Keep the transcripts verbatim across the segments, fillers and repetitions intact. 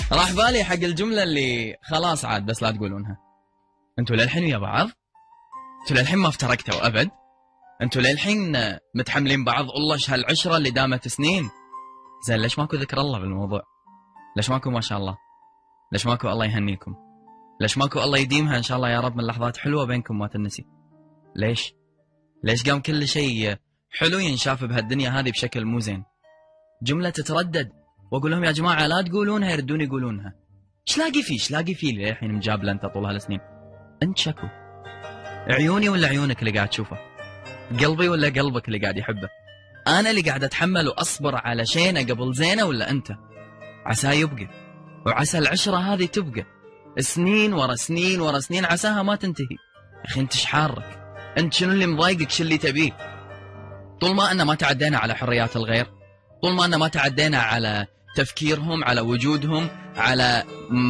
راح بالي حق الجملة اللي خلاص عاد بس لا تقولونها. انتوا للحين ويا بعض؟ انتوا للحين ما افترقتوا ابد؟ انتوا للحين متحملين بعض؟ الله ايش هالعشرة اللي دامت سنين. زين ليش ماكو ذكر الله بالموضوع؟ ليش ماكو ما شاء الله؟ ليش ماكو الله يهنيكم؟ ليش ماكو الله يديمها ان شاء الله يا رب من لحظات حلوة بينكم ما تنسي؟ ليش؟ ليش قام كل شيء حلو ينشاف بهالدنيا هذه بشكل مو زين؟ جملة تتردد واقول لهم يا جماعة لا تقولونها، يردون يقولونها. ايش لاقي فيه؟ ايش لاقي فيه اللي الحين مجابله انت طول هالسنين؟ انت شكو؟ عيوني ولا عيونك اللي قاعد تشوفه؟ قلبي ولا قلبك اللي قاعد يحبه؟ انا اللي قاعد اتحمل واصبر على شينه قبل زينه ولا انت؟ عسى يبقى، وعسى العشرة هذه تبقى سنين ورا سنين ورا سنين، عساها ما تنتهي. اخي انت ايش حارك؟ انت شنو اللي مضايقك؟ شو اللي تبيه؟ طول ما أن ما تعدينا على حريات الغير، طول ما أن ما تعدينا على تفكيرهم، على وجودهم، على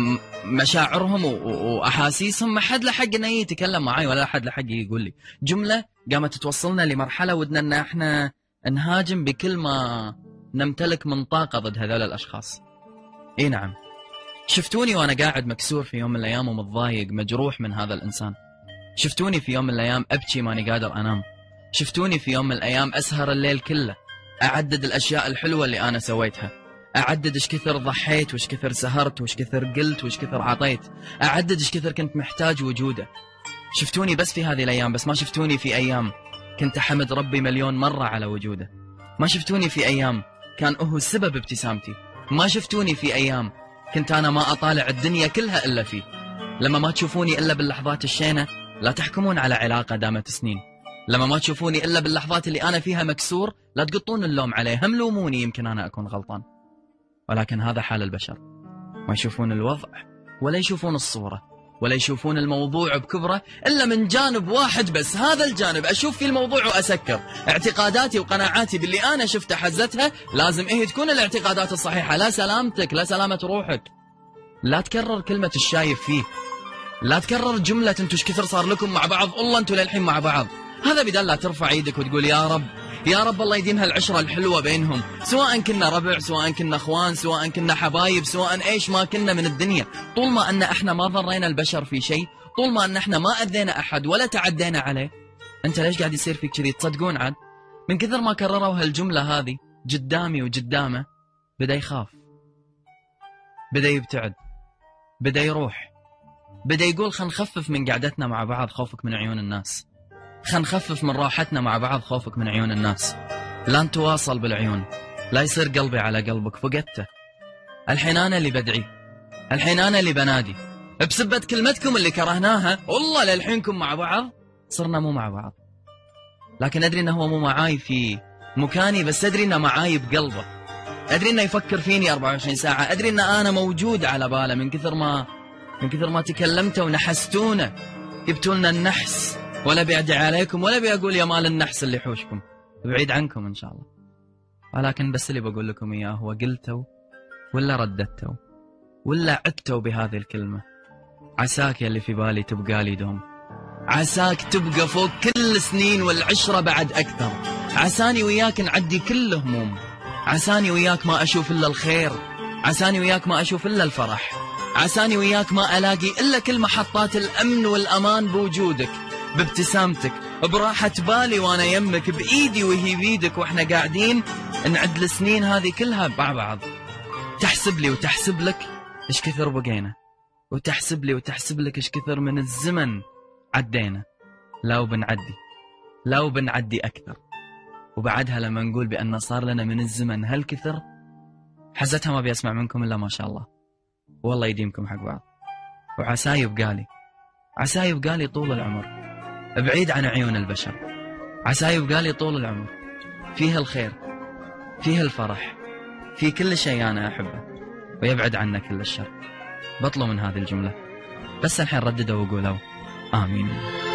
مشاعرهم وأحاسيسهم، ما حد له حق إنه يتكلم معي ولا حد له حق يقول لي جملة قامت توصلنا لمرحلة ودنا إن إحنا نهاجم بكل ما نمتلك من طاقة ضد هذول الأشخاص. إي نعم، شفتوني وأنا قاعد مكسور في يوم من الأيام ومتضايق مجروح من هذا الإنسان. شفتوني في يوم من الأيام أبكي ماني قادر أنام. شفتوني في يوم من الأيام أسهر الليل كله أعدد الأشياء الحلوة اللي أنا سويتها، أعدد إيش كثر ضحيت وإيش كثر سهرت وإيش كثر قلت وإيش كثر عطيت، أعدد إيش كثر كنت محتاج وجوده. شفتوني بس في هذه الأيام، بس ما شفتوني في أيام كنت أحمد ربي مليون مرة على وجوده. ما شفتوني في أيام كان هو سبب ابتسامتي. ما شفتوني في أيام كنت أنا ما أطالع الدنيا كلها إلا فيه. لما ما تشوفوني إلا باللحظات الشينة لا تحكمون على علاقة دامت سنين. لما ما تشوفوني إلا باللحظات اللي أنا فيها مكسور لا تقطون اللوم عليه. هم لوموني يمكن أنا أكون غلطان، ولكن هذا حال البشر، ما يشوفون الوضع ولا يشوفون الصورة ولا يشوفون الموضوع بكبره إلا من جانب واحد بس. هذا الجانب أشوف في الموضوع وأسكر. اعتقاداتي وقناعاتي باللي أنا شفته حزتها لازم إيه تكون الاعتقادات الصحيحة. لا سلامتك، لا سلامة روحك. لا تكرر كلمة الشايف فيه، لا تكرر جملة انتوا ايش كثر صار لكم مع بعض، والله انتوا للحين مع بعض. هذا بدل لا ترفع ايدك وتقول يا رب يا رب الله يديم هالعشرة الحلوة بينهم، سواء كنا ربع، سواء كنا اخوان، سواء كنا حبايب، سواء ايش ما كنا من الدنيا. طول ما ان احنا ما ضرينا البشر في شيء، طول ما ان احنا ما اذينا احد ولا تعدينا عليه، انت ليش قاعد يصير فيك كذي؟ تصدقون عاد من كثر ما كرروا هالجملة هذه قدامي وقدامه بدا يخاف، بدا يبتعد، بدا يروح، بدا يقول خلينا نخفف من قعدتنا مع بعض خوفك من عيون الناس، خلينا نخفف من راحتنا مع بعض خوفك من عيون الناس. لا نتواصل بالعيون، لا يصير قلبي على قلبك، فقدته. الحين أنا اللي بدعي، الحين أنا اللي بنادي بسبة كلمتكم اللي كرهناها. والله للحينكم مع بعض صرنا مو مع بعض، لكن أدري أنه هو مو معاي في مكاني، بس أدري أنه معاي بقلبه، أدري أنه يفكر فيني أربعة وعشرين ساعة، أدري أن أنا موجود على باله. من كثر ما من كثر ما تكلمتوا ونحستونا، جبتوا لنا النحس. ولا بيعدي عليكم ولا بيقول يا مال النحس اللي حوشكم، بعيد عنكم إن شاء الله. ولكن بس اللي بقول لكم إياه هو قلتوا ولا رددتوا ولا عدتوا بهذه الكلمة. عساك يا اللي في بالي تبقى لي دوم، عساك تبقى فوق كل سنين والعشرة بعد أكثر. عساني وياك نعدي كل هموم، عساني وياك ما أشوف إلا الخير، عساني وياك ما أشوف إلا الفرح، عساني وياك ما ألاقي إلا كل محطات الأمن والأمان بوجودك، بابتسامتك، براحة بالي وأنا يمك، بإيدي وهي بيدك، وإحنا قاعدين نعد السنين هذه كلها مع بعض. تحسب لي وتحسب لك إيش كثر بقينا، وتحسب لي وتحسب لك إيش كثر من الزمن عدينا. لو بنعدي لو بنعدي أكثر، وبعدها لما نقول بأن صار لنا من الزمن هالكثر، حزتها ما بيسمع منكم إلا ما شاء الله. والله يديمكم حق بعض، وعسى يبقالي عسى يبقالي طول العمر بعيد عن عيون البشر، عسى يبقالي طول العمر فيه الخير، فيه الفرح، في كل شيء أنا أحبه، ويبعد عنا كل الشر. بطلوا من هذه الجملة، بس الحين رددوا وقولوا آمين.